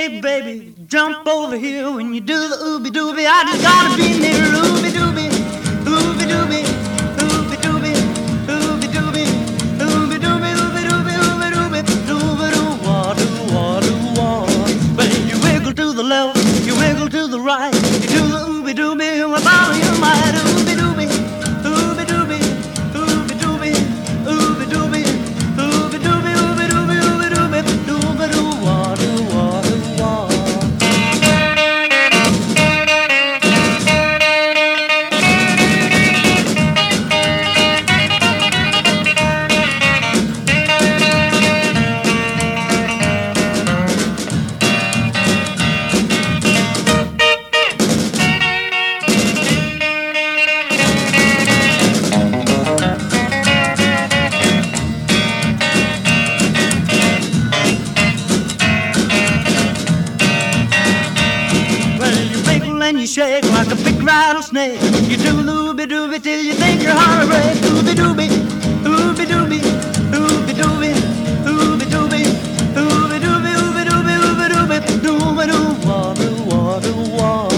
Hey, baby, jump over here when you do the ooby dooby. I just gotta be near ooby dooby, ooby dooby, ooby dooby, ooby dooby, ooby dooby, ooby dooby, ooby dooby, dooby doo wah doo wah doo wah. Well, you wiggle to the left, you wiggle to the right, you do the ooby dooby, and I follow you might ooby dooby, ooby dooby, ooby dooby, ooby dooby, ooby dooby, ooby dooby, ooby dooby, dooby doo wah doo wah doo wah. And you shake like a big rattlesnake. You do looby dooby till you think your heart will break. Ooby dooby, ooby dooby, ooby dooby, ooby dooby, ooby dooby, ooby dooby, ooby dooby, dooby doo wah doo wah doo wah.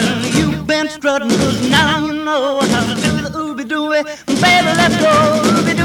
Strutting, 'cause now you know how to do the ooby dooby. Baby, let's go ooby